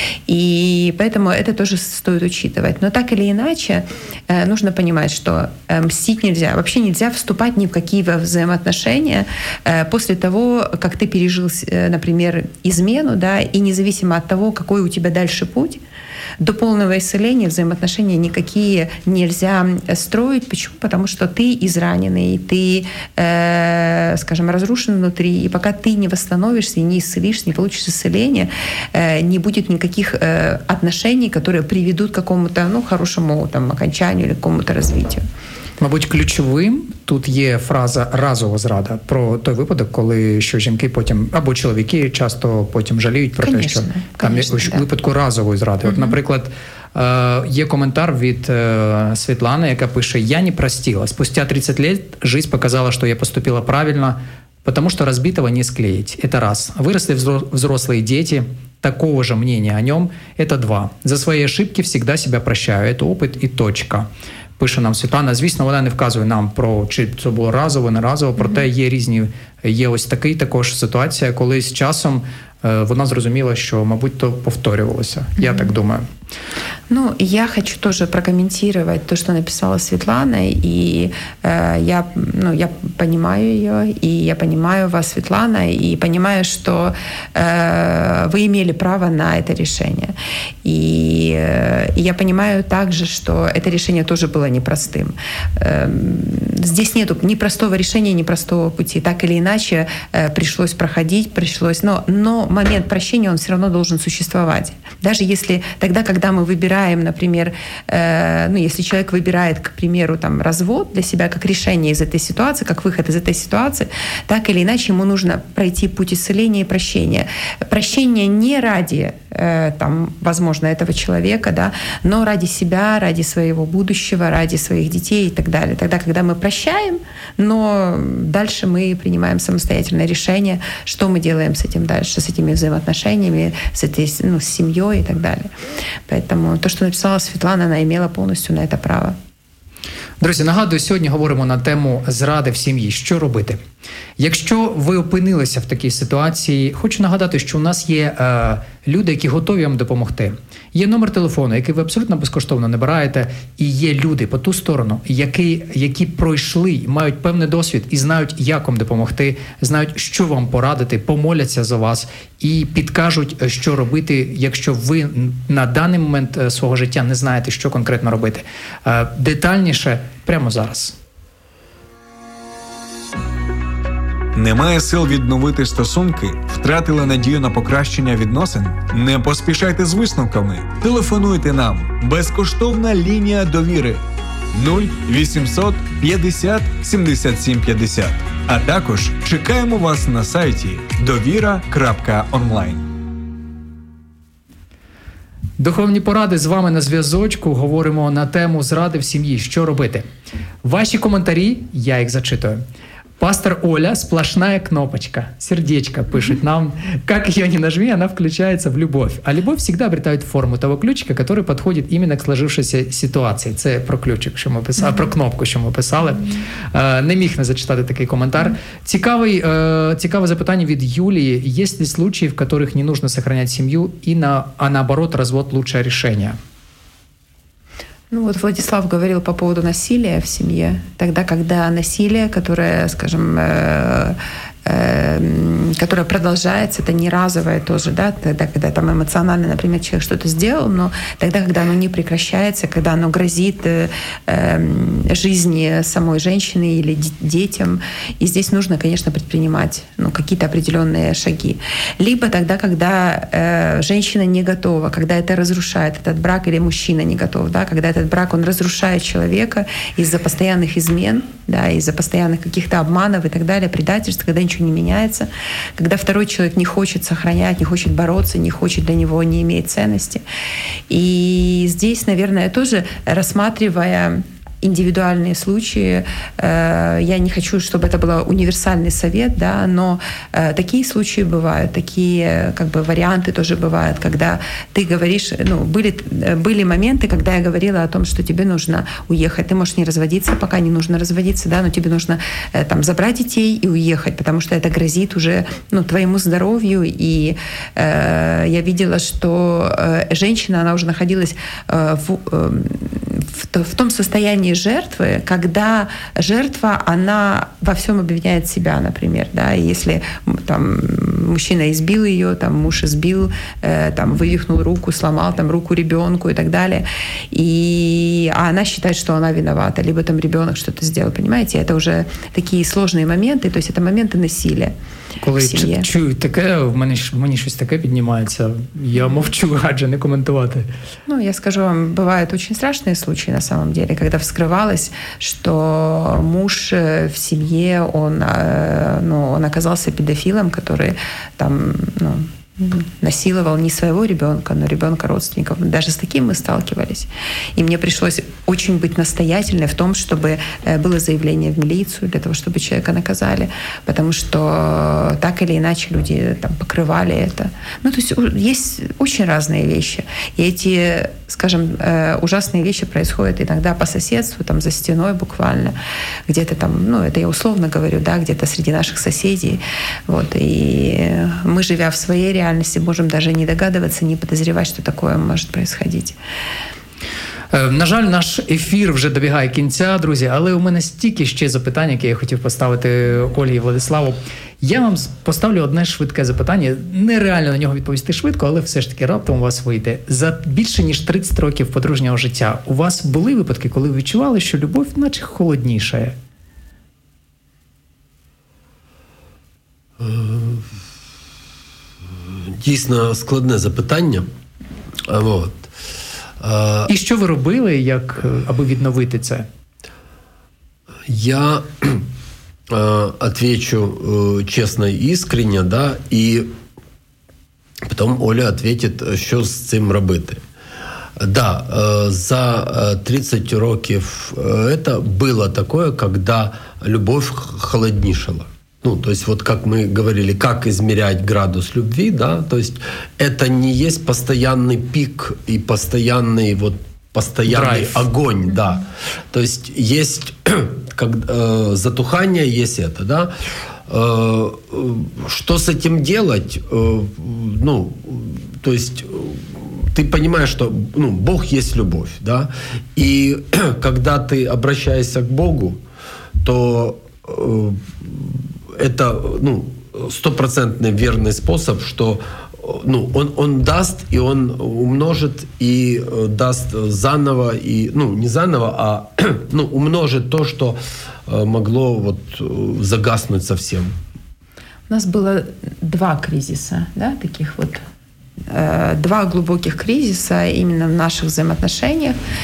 И поэтому это тоже стоит учитывать. Но так или иначе, э, нужно понимать, что э, мстить нельзя. Вообще нельзя вступать ни в какие взаимоотношения э, после того, как ты пережил, э, например, измену, да, и независимо от того, какой у тебя дальше путь, до полного исцеления взаимоотношения никакие нельзя строить. Почему? Потому что ты израненный, ты, э, скажем, разрушен внутри, и пока ты не восстановишься, не исцелишься, не получишь исцеления, э, не будет никаких э, отношений, которые приведут к какому-то ну, хорошему там, окончанию или к какому-то развитию. Мабуть, ключовим тут є фраза «разова зрада» про той випадок, коли що жінки потім, або чоловіки часто потім жаліють про конечно, те, що там є да. випадку разової зради. Угу. От, наприклад, є коментар від Світлани, яка пише «Я не простила. Спустя тридцать лет жизнь показала, что я поступила правильно, потому что разбитого не склеить. Это раз. Выросли взрослые дети, такого же мнения о нем. Это два. За свои ошибки всегда себя прощаю. Это опыт и точка». Пише нам Світлана. Звісно, вона не вказує нам про, чи це було разово, не разово, проте є різні, є ось такий також ситуація, коли з часом е, вона зрозуміла, що, мабуть, то повторювалося. Mm-hmm. Я так думаю. Ну, я хочу тоже прокомментировать то, что написала Светлана, и э, я, ну, я понимаю ее, и я понимаю вас, Светлана, и понимаю, что э, вы имели право на это решение. И, э, и я понимаю также, что это решение тоже было непростым. Э, здесь нету ни простого решения, ни простого пути. Так или иначе э, пришлось проходить, пришлось, но, но момент прощения, он все равно должен существовать. Даже если тогда, когда мы выбираем, например, э, ну, если человек выбирает, к примеру, там, развод для себя как решение из этой ситуации, как выход из этой ситуации, так или иначе ему нужно пройти путь исцеления и прощения. Прощение не ради, э, там, возможно, этого человека, да, но ради себя, ради своего будущего, ради своих детей и так далее. Тогда, когда мы прощаем, но дальше мы принимаем самостоятельное решение, что мы делаем с этим дальше, с этими взаимоотношениями, с этой, ну, с семьей и так далее. Поэтому то, что написала Светлана, она имела полностью на это право. Друзі, нагадую, сьогодні говоримо на тему зради в сім'ї. Що робити? Якщо ви опинилися в такій ситуації, хочу нагадати, що у нас є е, люди, які готові вам допомогти. Є номер телефону, який ви абсолютно безкоштовно набираєте, і є люди по ту сторону, які, які пройшли, мають певний досвід і знають, як вам допомогти, знають, що вам порадити, помоляться за вас і підкажуть, що робити, якщо ви на даний момент свого життя не знаєте, що конкретно робити. Е, детальніше прямо зараз. Немає сил відновити стосунки? Втратили надію на покращення відносин? Не поспішайте з висновками. Телефонуйте нам. Безкоштовна лінія довіри нуль вісімсот п'ятдесят сімдесят сім п'ятдесят. А також чекаємо вас на сайті довіра крапка онлайн. Духовні поради з вами на зв'язочку. Говоримо на тему зради в сім'ї. Що робити? Ваші коментарі, я їх зачитую. Пастор Оля, сплошная кнопочка. Сердечко пишет нам. Как ее ни нажми, она включается в любовь. А любовь всегда обретает форму того ключика, который подходит именно к сложившейся ситуації. Це про ключик, що ми писали, mm-hmm. про кнопку, що ми писали. Mm-hmm. Не міг не зачитати такий коментар. Mm-hmm. Цікавий, цікаве запитання від Юлії. Є ли случаи, в которых не нужно сохранять семью, и на, а наоборот развод лучшее решение? Ну вот Владислав говорил по поводу насилия в семье. Тогда, когда насилие, которое, скажем, э, э, которое продолжается, это не разовое тоже, да, тогда, когда там эмоционально, например, человек что-то сделал, но тогда, когда оно не прекращается, когда оно грозит э, э, жизни самой женщины или детям, и здесь нужно, конечно, предпринимать ну, какие-то определенные шаги. Либо тогда, когда э, женщина не готова, когда это разрушает этот брак, или мужчина не готов, да, когда этот брак, он разрушает человека из-за постоянных измен, да, из-за постоянных каких-то обманов и так далее, предательств, когда ничего не меняется, когда второй человек не хочет сохранять, не хочет бороться, не хочет для него, не имеет ценности. И здесь, наверное, тоже рассматривая индивидуальные случаи. Я не хочу, чтобы это был универсальный совет, да, но такие случаи бывают, такие как бы варианты тоже бывают, когда ты говоришь, ну, были, были моменты, когда я говорила о том, что тебе нужно уехать. Ты можешь не разводиться, пока не нужно разводиться, да, но тебе нужно там забрать детей и уехать, потому что это грозит уже ну, твоему здоровью. И э, я видела, что э, женщина, она уже находилась э, в, э, в, в том состоянии жертвы, когда жертва, она во всем обвиняет себя, например, да, и если там мужчина избил ее, там муж избил, э, там вывихнул руку, сломал там руку ребенку и так далее, и а она считает, что она виновата, либо там ребенок что-то сделал, понимаете, это уже такие сложные моменты, то есть это моменты насилия. Коли чую таке, в мене, в мені щось таке піднімається, я мовчу, адже не коментувати. Ну, я скажу вам, бывают очень страшные случаи на самом деле, когда вскрывалось, что муж в семье, он, ну, он оказался педофилом, который там, ну, насиловал не своего ребенка, но ребенка родственников. Даже с таким мы сталкивались. И мне пришлось очень быть настоятельной в том, чтобы было заявление в милицию для того, чтобы человека наказали, потому что так или иначе люди там покрывали это. Ну, то есть есть очень разные вещи. И эти, скажем, ужасные вещи происходят иногда по соседству, там за стеной буквально, где-то там, ну, это я условно говорю, да, где-то среди наших соседей. Вот. И мы, живя в своей реальности, реальности можем даже не догадываться, не подозревать, что такое может происходить. На жаль, наш ефір вже добігає кінця, друзі, але у мене стільки ще запитань, які я хотів поставити Олі і Владиславу. Я вам поставлю одне швидке запитання. Нереально на нього відповісти швидко, але все ж таки раптом у вас вийде. За більше ніж тридцять років подружнього життя у вас були випадки, коли ви відчували, що любов наче холоднішає? Дійсно складне запитання. Вот. І що ви робили, як, аби відновити це? Я отвечу честно и искренне, да, и потом Оля ответит, що з цим робити. Да, за тридцать років это было такое, когда любовь холоднішала. Ну, то есть вот как мы говорили, как измерять градус любви, да, то есть это не есть постоянный пик и постоянный вот постоянный драйв. Огонь, да. То есть есть как, э, затухание, есть это, да. Э, что с этим делать? Э, ну, то есть ты понимаешь, что ну, Бог есть любовь, да, и когда ты обращаешься к Богу, то э, это ну, стопроцентный верный способ, что ну, он, он даст, и он умножит, и даст заново, и, ну, не заново, а ну, умножит то, что могло вот загаснуть совсем. У нас было два кризиса, да, таких вот, два глубоких кризиса именно в наших взаимоотношениях.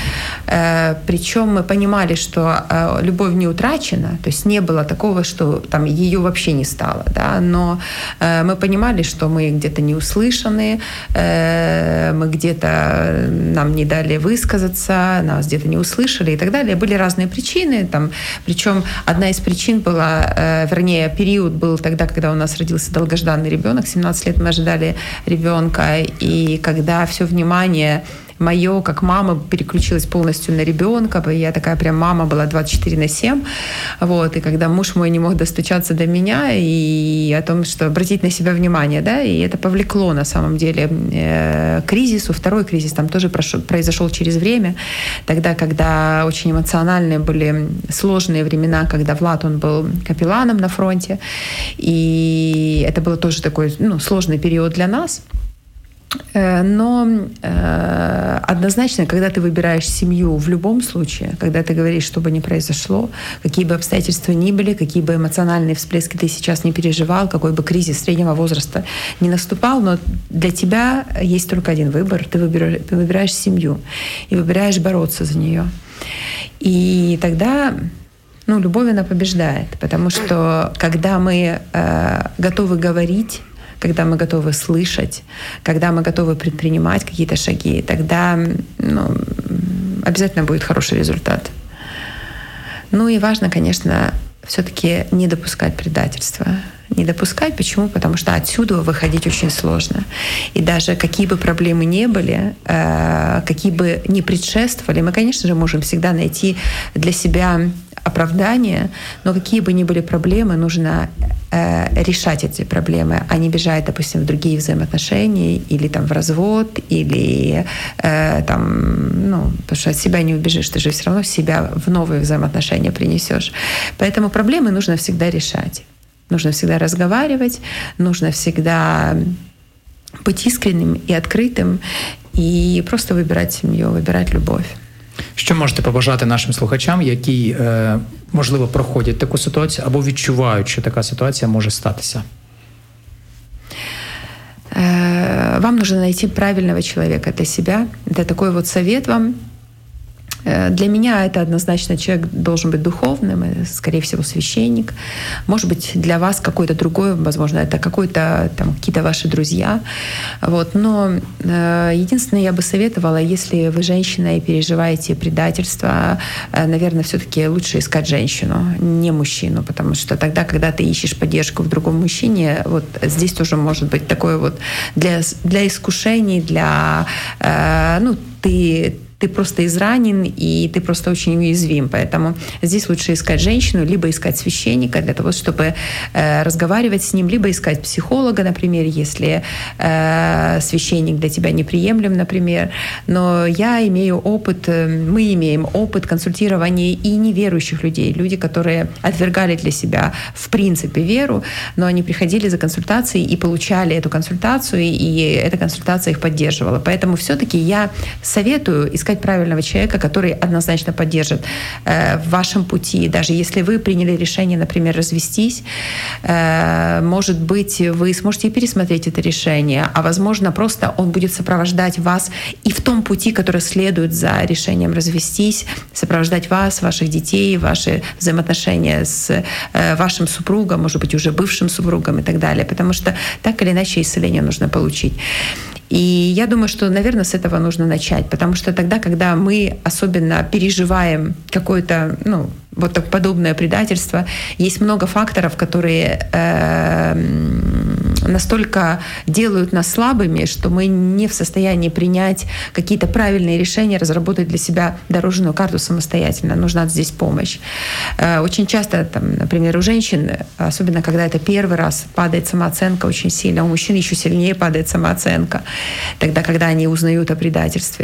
Причем мы понимали, что любовь не утрачена, то есть не было такого, что там ее вообще не стало, да, но мы понимали, что мы где-то не услышаны, мы где-то нам не дали высказаться, нас где-то не услышали и так далее. Были разные причины, там, причем одна из причин была, вернее, период был тогда, когда у нас родился долгожданный ребенок, семнадцать лет мы ожидали ребенка, и когда все внимание мое, как мама, переключилась полностью на ребенка. Я такая прям мама была двадцать четыре на семь. Вот. И когда муж мой не мог достучаться до меня и о том, что обратить на себя внимание, да, и это повлекло на самом деле к кризису. Второй кризис там тоже прошел, произошел через время. Тогда, когда очень эмоциональные были сложные времена, когда Влад, он был капелланом на фронте. И это был тоже такой, ну, сложный период для нас. Но э, однозначно, когда ты выбираешь семью в любом случае, когда ты говоришь, что бы ни произошло, какие бы обстоятельства ни были, какие бы эмоциональные всплески ты сейчас не переживал, какой бы кризис среднего возраста не наступал, но для тебя есть только один выбор. Ты выбираешь, ты выбираешь семью и выбираешь бороться за нее. И тогда... Ну, любовь, она побеждает, потому что когда мы э, готовы говорить, когда мы готовы слышать, когда мы готовы предпринимать какие-то шаги, тогда, ну, обязательно будет хороший результат. Ну и важно, конечно, все-таки не допускать предательства. Не допускать. Почему? Потому что отсюда выходить очень сложно. И даже какие бы проблемы ни были, какие бы ни предшествовали, мы, конечно же, можем всегда найти для себя оправдание, но какие бы ни были проблемы, нужно э, решать эти проблемы, а не бежать, допустим, в другие взаимоотношения или там в развод, или э, там, ну, потому что от себя не убежишь, ты же все равно себя в новые взаимоотношения принесешь. Поэтому проблемы нужно всегда решать. Нужно всегда разговаривать, нужно всегда быть искренним и открытым, и просто выбирать семью, выбирать любовь. Що можете побажати нашим слухачам, які, е, можливо, проходять таку ситуацію або відчувають, що така ситуація може статися? Вам нужно найти правильного человека для себя. Это такой вот совет вам. Для меня это однозначно человек должен быть духовным, скорее всего, священник. Может быть, для вас какой-то другой, возможно, это какой-то, там, какие-то ваши друзья. Вот. Но э, единственное, я бы советовала, если вы женщина и переживаете предательство, э, наверное, все-таки лучше искать женщину, не мужчину, потому что тогда, когда ты ищешь поддержку в другом мужчине, вот здесь тоже может быть такое вот для, для искушений, для... Э, ну, ты... ты просто изранен, и ты просто очень уязвим. Поэтому здесь лучше искать женщину, либо искать священника для того, чтобы э, разговаривать с ним, либо искать психолога, например, если э, священник для тебя неприемлем, например. Но я имею опыт, мы имеем опыт консультирования и неверующих людей, люди, которые отвергали для себя в принципе веру, но они приходили за консультацией и получали эту консультацию, и эта консультация их поддерживала. Поэтому все-таки я советую искать правильного человека, который однозначно поддержит э, в вашем пути. Даже если вы приняли решение, например, развестись, э, может быть, вы сможете пересмотреть это решение, а возможно, просто он будет сопровождать вас и в том пути, который следует за решением развестись, сопровождать вас, ваших детей, ваши взаимоотношения с э, вашим супругом, может быть, уже бывшим супругом и так далее. Потому что так или иначе исцеление нужно получить. И я думаю, что, наверное, с этого нужно начать, потому что тогда, когда мы особенно переживаем какое-то, ну, вот так подобное предательство, есть много факторов, которые э, настолько делают нас слабыми, что мы не в состоянии принять какие-то правильные решения, разработать для себя дорожную карту самостоятельно. Нужна здесь помощь. Э, очень часто, там, например, у женщин, особенно когда это первый раз, падает самооценка очень сильно, у мужчин еще сильнее падает самооценка, тогда, когда они узнают о предательстве.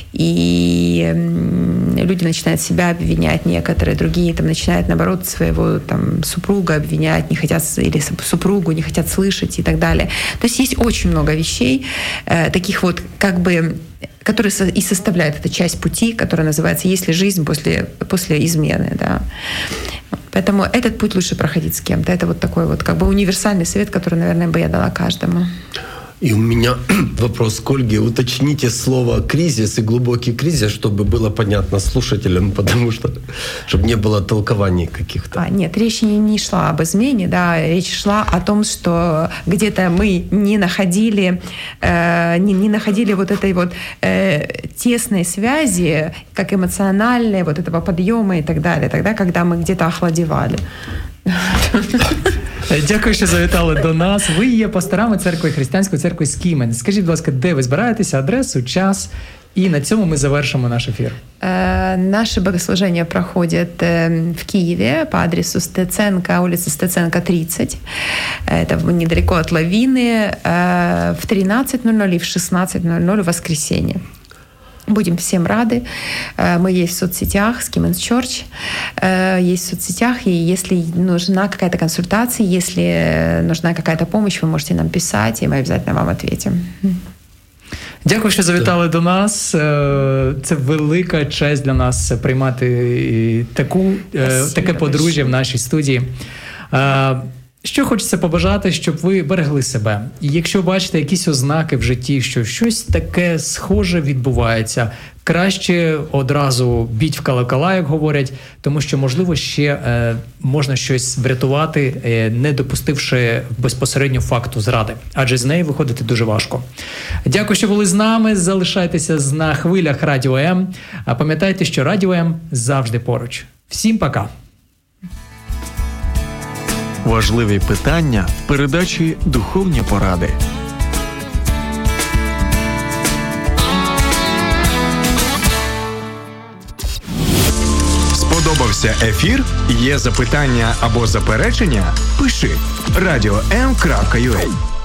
И люди начинают себя обвинять, некоторые другие там начинают, наоборот, своего там супруга обвинять, не хотят, или супругу не хотят слышать и так далее. То есть есть очень много вещей, э, таких вот как бы, которые со- и составляют эту часть пути, которая называется «Есть ли жизнь после, после измены?». Да? Поэтому этот путь лучше проходить с кем-то. Это вот такой вот как бы универсальный совет, который, наверное, бы я дала каждому. И у меня вопрос к Ольге. Уточните слово «кризис» и «глубокий кризис», чтобы было понятно слушателям, потому что, чтобы не было толкований каких-то. А, нет, речь не, не шла об измене, да, речь шла о том, что где-то мы не находили, э, не, не находили вот этой вот э, тесной связи, как эмоциональной, вот этого подъема и так далее, тогда, когда мы где-то охладевали. Дякую, що завітали до нас. Ви є пасторами церкви Християнської церкви Скімен. Скажіть, будь ласка, де ви збираєтеся, адресу, час, і на цьому ми завершимо наш ефір. Э, наши богослужения проходят э, в Киеве по адресу Стеценко, улица Стеценко, тридцать. Это недалеко от Лавины. Э, в тринадцать ноль ноль и в шестнадцать ноль ноль в воскресенье. Будем всем рады. Мы есть в соцсетях, Skimens Church, есть в соцсетях, и если нужна какая-то консультация, если нужна какая-то помощь, вы можете нам писать, и мы обязательно вам ответим. Дякую, що завітали до нас. Це велика честь для нас приймати таку, таке подружжя в нашій студії. Що хочеться побажати, щоб ви берегли себе. І якщо бачите якісь ознаки в житті, що щось таке схоже відбувається, краще одразу біть в колокола, як говорять, тому що, можливо, ще е, можна щось врятувати, е, не допустивши безпосередньо факту зради. Адже з неї виходити дуже важко. Дякую, що були з нами. Залишайтеся на хвилях Радіо М. А пам'ятайте, що Радіо М завжди поруч. Всім пока! Важливі питання в передачі «Духовні поради». Сподобався ефір? Є запитання або заперечення? Пиши радіо ем крапка ю а.